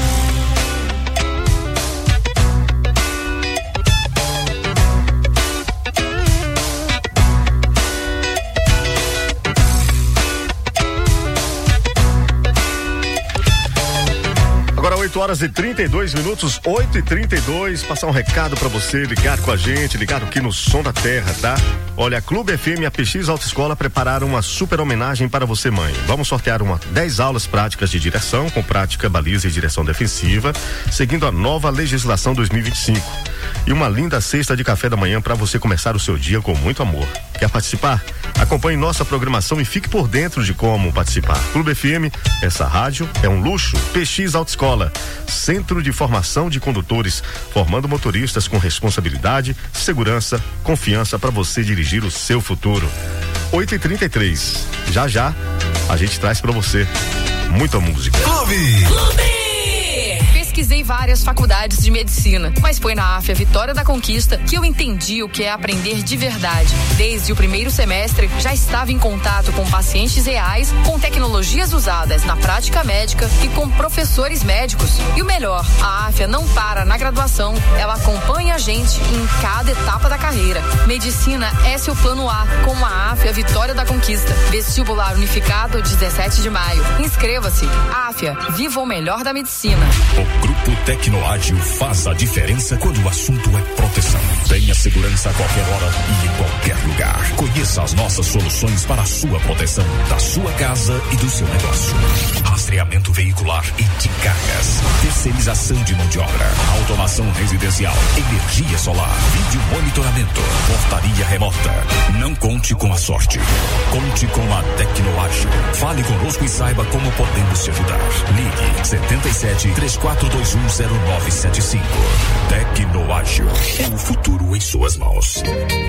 oito horas e trinta e dois minutos, oito e trinta e dois. Passar um recado pra você, ligado com a gente, ligado aqui no Som da Terra, tá? Olha, a Clube F M e a P X Autoescola prepararam uma super homenagem para você, mãe. Vamos sortear uma dez aulas práticas de direção, com prática, baliza e direção defensiva, seguindo a nova legislação dois mil e vinte e cinco. E uma linda cesta de café da manhã para você começar o seu dia com muito amor. Quer participar? Acompanhe nossa programação e fique por dentro de como participar. Clube F M, essa rádio é um luxo. P X Autoescola, Centro de Formação de Condutores, formando motoristas com responsabilidade, segurança, confiança para você dirigir o seu futuro. oito e trinta e três. Já já a gente traz para você muita música.
Clube!
Clube! Pesquisei várias faculdades de medicina, mas foi na AFIA Vitória da Conquista que eu entendi o que é aprender de verdade. Desde o primeiro semestre, já estava em contato com pacientes reais, com tecnologias usadas na prática médica e com professores médicos. E o melhor, a AFIA não para na graduação, ela acompanha a gente em cada etapa da carreira. Medicina é seu plano A, com a AFIA Vitória da Conquista. Vestibular unificado, dezessete de maio. Inscreva-se. AFIA, viva o melhor da medicina.
O Grupo Tecnoágil faz a diferença quando o assunto é proteção. Tenha segurança a qualquer hora e em qualquer lugar. Conheça as nossas soluções para a sua proteção, da sua casa e do seu negócio. Rastreamento veicular e de cargas. Terceirização de mão de obra. Automação residencial. Energia solar. Vídeo monitoramento. Portaria remota. Não conte com a sorte. Conte com a Tecnoágil. Fale conosco e saiba como podemos te ajudar. Ligue setenta e sete, três quatro dois um zero nove sete cinco. Tecnoágil. É o futuro em suas mãos.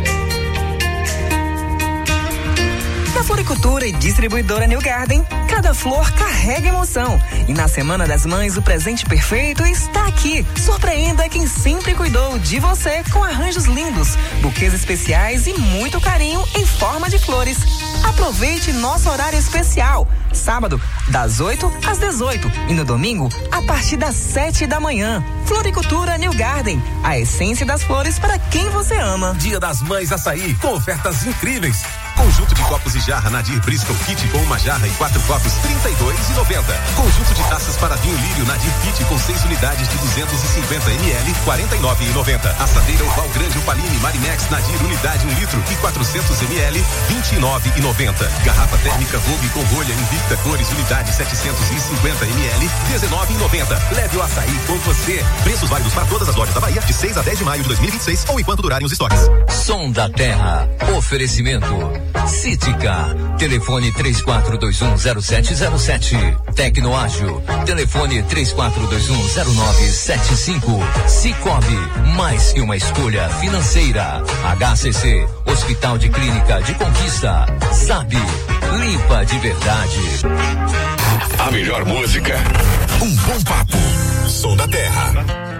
Na Floricultura e Distribuidora New Garden, cada flor carrega emoção. E na Semana das Mães, o presente perfeito está aqui. Surpreenda quem sempre cuidou de você com arranjos lindos, buquês especiais e muito carinho em forma de flores. Aproveite nosso horário especial. Sábado, das oito às dezoito. E no domingo, a partir das sete da manhã. Floricultura New Garden, a essência das flores para quem você ama.
Dia das Mães Açaí, com ofertas incríveis. Conjunto de copos e jarra Nadir Bristol Kit com uma jarra e quatro copos, trinta e dois e noventa. Conjunto de taças para vinho Lírio Nadir Kit com seis unidades de duzentos e cinquenta mililitros, quarenta e nove e noventa. Assadeira Oval Grande Opaline Marinex Nadir unidade um litro e quatrocentos mililitros, vinte e nove e noventa. Garrafa térmica Vogue com rolha Invicta Cores unidade setecentos e cinquenta mililitros, dezenove e noventa. Leve o açaí com você. Preços válidos para todas as lojas da Bahia de seis a dez de maio de dois mil e vinte e seis ou enquanto durarem os estoques.
Som da Terra. Oferecimento Cítica, telefone três quatro dois um zero sete zero sete. Tecnoágil, telefone três quatro dois um zero nove sete cinco. Cicobi, mais que uma escolha financeira. H C C, Hospital de Clínica de Conquista. Sabe, limpa de verdade.
A melhor música, um bom papo. Som da Terra.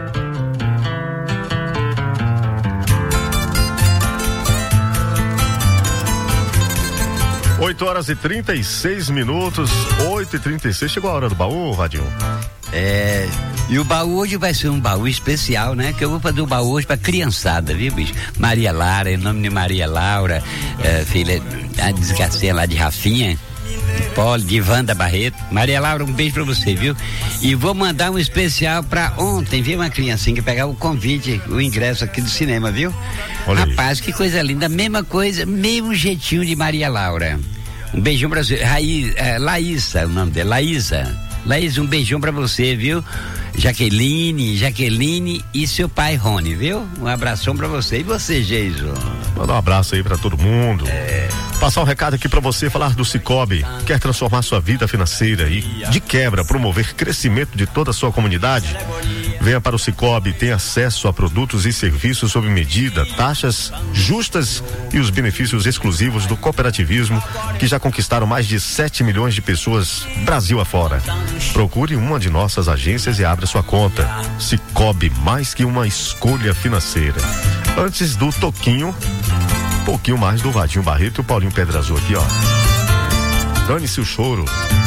oito horas e trinta e seis minutos, oito e trinta e seis. Chegou a hora do baú, Vadinho?
É, e o baú hoje vai ser um baú especial, né? Que eu vou fazer o baú hoje pra criançada, viu, bicho? Maria Lara, em nome de Maria Laura, é, filha, a desgracinha lá de Rafinha, Poli, de Wanda Barreto. Maria Laura, um beijo pra você, viu? E vou mandar um especial pra ontem, viu? Uma criancinha que pegar o convite, o ingresso aqui do cinema, viu? Olha Rapaz, aí. Que coisa linda, mesma coisa, mesmo jeitinho de Maria Laura. Um beijão pra você, Raiz, é, Laísa, o nome dela, Laísa. Laísa, um beijão pra você, viu? Jaqueline, Jaqueline e seu pai Rony, viu? Um abração pra você. E você, Geiso?
Manda um abraço aí pra todo mundo.
É.
Passar um recado aqui pra você, falar do Cicobi. Quer transformar sua vida financeira e, de quebra, promover crescimento de toda a sua comunidade? Venha para o Cicobi, tenha acesso a produtos e serviços sob medida, taxas justas e os benefícios exclusivos do cooperativismo que já conquistaram mais de sete milhões de pessoas Brasil afora. Procure uma de nossas agências e abra sua conta. Cicobi, mais que uma escolha financeira. Antes do Toquinho, um pouquinho mais do Vadinho Barreto e o Paulinho Pedra Azul aqui, ó. Dane-se o choro.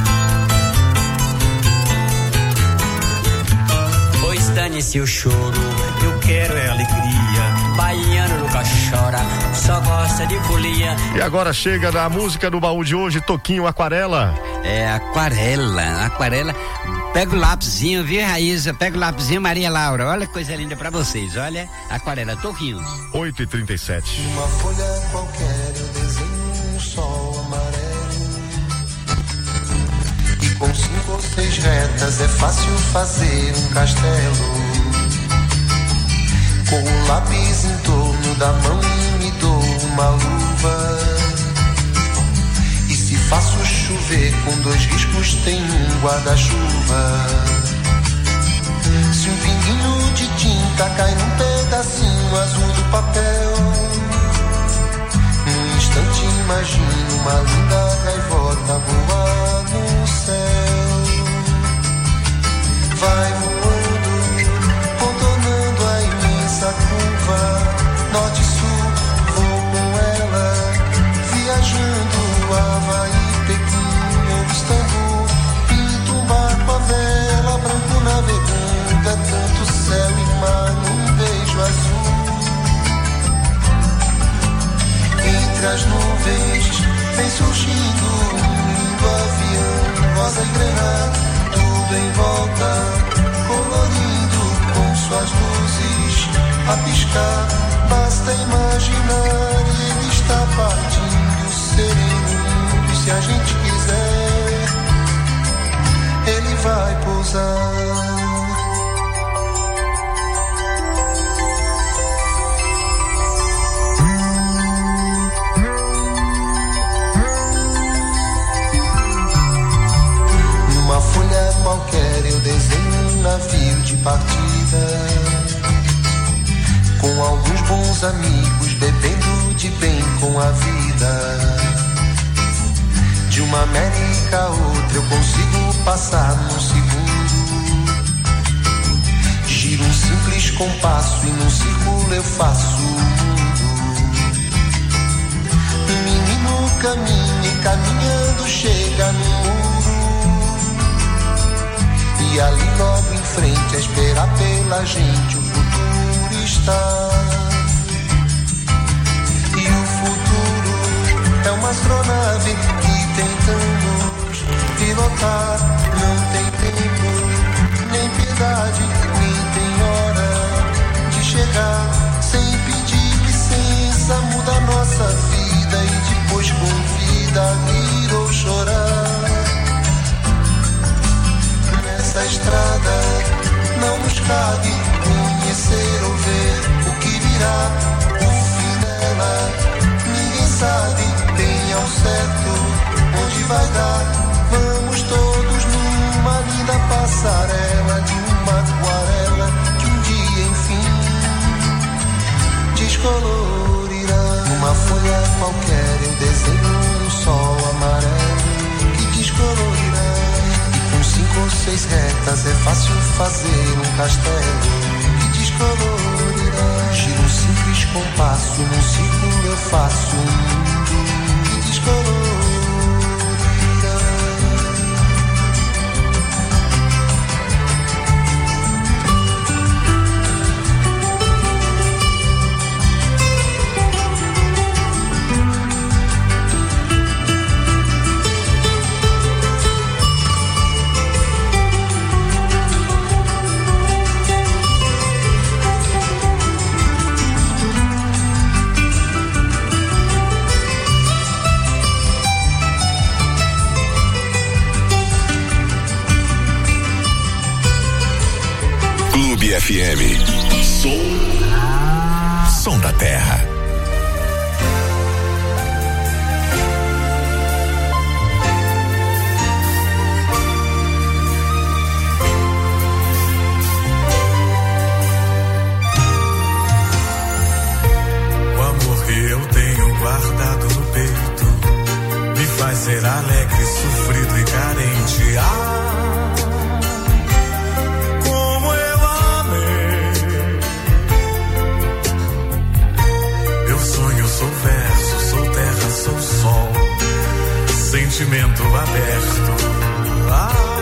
Pois dane-se o choro, eu quero é alegria. Baiano nunca chora, só gosta de folia.
E agora chega na música do baú de hoje, Toquinho Aquarela.
É, Aquarela, Aquarela Pega o lápisinho, viu, Raíssa? Pega o lápisinho, Maria Laura. Olha que coisa linda pra vocês. Olha, aquarela, Toquinhos.
oito e trinta e sete.
Uma folha qualquer eu desenho um sol amarelo. E com cinco ou seis retas é fácil fazer um castelo. Com o lápis em torno da mão e me dou uma luva. E se faço chover com dois riscos tem um guarda-chuva. Se um pinguinho de tinta cai num pedacinho azul do papel, num instante imagino uma linda gaivota voar no céu. Vai voando, contornando a imensa curva, norte e sul, vou com ela, viajando Havaí, Pequim ou Istambul. Pinto um barco à vela, branco navegando, é tanto céu e mar num beijo azul. Entre as nuvens vem surgindo um lindo avião, rosa e grená, tudo em volta, colorido com suas luzes a piscar. Basta imaginar, ele está partindo sereno. E se a gente quiser, ele vai pousar. Numa folha qualquer eu desenho um navio de partida, com alguns bons amigos, bebendo de bem com a vida. De uma América a outra eu consigo passar num segundo. Giro um simples compasso e num círculo eu faço o mundo. Um menino caminha e caminhando chega no muro. E ali logo em frente a esperar pela gente o futuro está. E o futuro é uma astronave que tentamos pilotar. Não tem tempo, nem piedade, nem tem hora de chegar. Sem pedir licença muda nossa vida e depois convida a rir ou chorar. Nessa estrada não nos cabe conhecer ou ver o que virá. O fim dela ninguém sabe bem ao certo onde vai dar. Vamos todos numa linda passarela de uma aquarela que um dia enfim descolorirá. Numa folha qualquer eu desenho um sol amarelo que descolorirá. E com cinco ou seis retas é fácil fazer um castelo que descolorirá. Giro um simples compasso, num círculo eu faço um mundo que descolorirá.
F M. Som. Som da Terra.
O amor que eu tenho guardado no peito me faz ser alegre, sofrido e carente. Ah, sou verso, sou terra, sou sol, sentimento aberto. Ah,